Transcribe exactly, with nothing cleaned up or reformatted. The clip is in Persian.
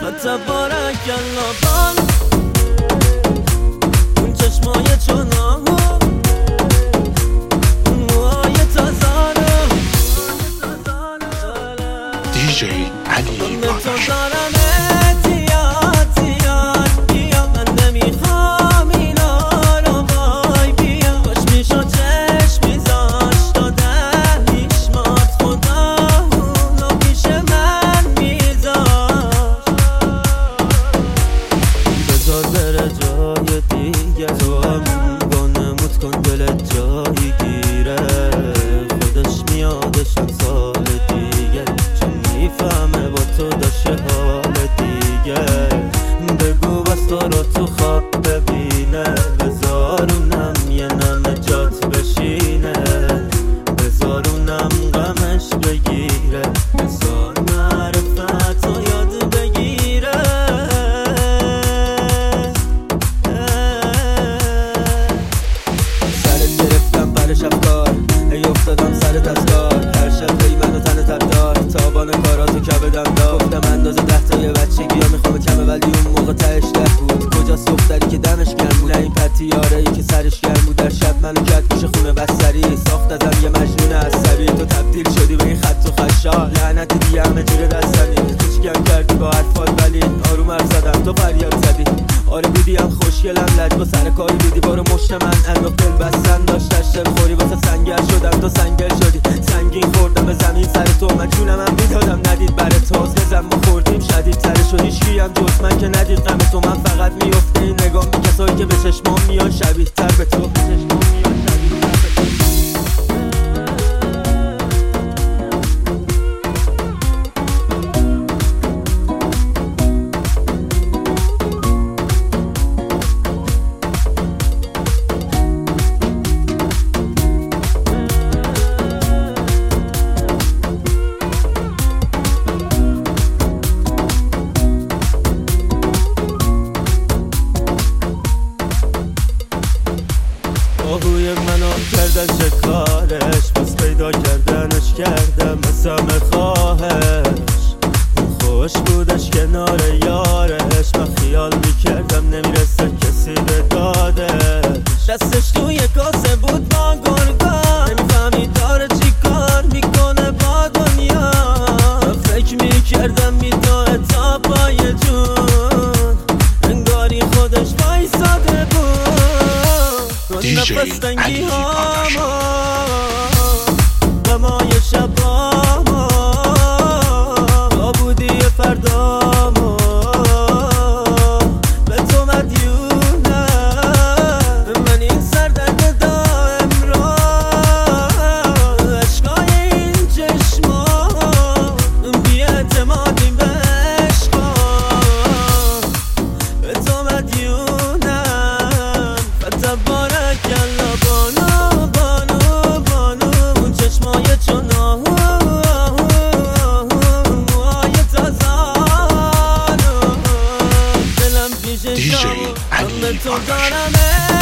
تبارک الله بان اون چشمای چنان اون موهای تازانه دیجی علی بادش گفتم اندازه ده تا یه بچگی ها میخوام کمه ولی اون موقع تهش ده بود. کجاست دختری که دمش گرم بود؟ نه این پتیاره ای که سرش گرم بود. در شب منو کرد پیش خونه بستری، ساخت ازم یه مجنون عصبی. تو تبدیل شدی به این خط و خشا، لعنت دیگه همه جوره دستنی. کوچیکم کردی با حرفات ولی آروم حرف زدم تو فریاد زدی. آره بودیم خوشگلم لج با سر کاری بودی بارو مشت من انداخت دل بستن داشتش دل خوری واسه سنگر شدم تو سنگل شدی. سنگین خوردم به زمین سر تو من جونم هم میدادم ندید برای تاز بزن ما خوردیم شدید تره شد هیچکی هم جز من که ندید غم تو. من فقط میفته این نگاه به کسایی که به چشمام میان شبیه تر به تو. آهوی منو کردن شکارش، بس پیدا کردنش کردم مثل خواهش. خوش بودش کنار یارش، من خیال میکردم نمیرسه کسی به دادش. دستش توی کاسه بود با گرگان، نمیفهمی داره چی کار میکنه با دنیا. فکر میکردم میداه تا پای جون، انگاری خودش وایساده بود. نفس تنگی هاما غمای شباما با بودی فرداما به تو مدیونم. من این سردرد دائم را عشقای این چشما بی اعتمادیم به عشقا به تو مدیونم. فتبارک الله بانو بانو بانو اون چشمای چنان موهای تازانو دلم پیش شما من به تو دارم.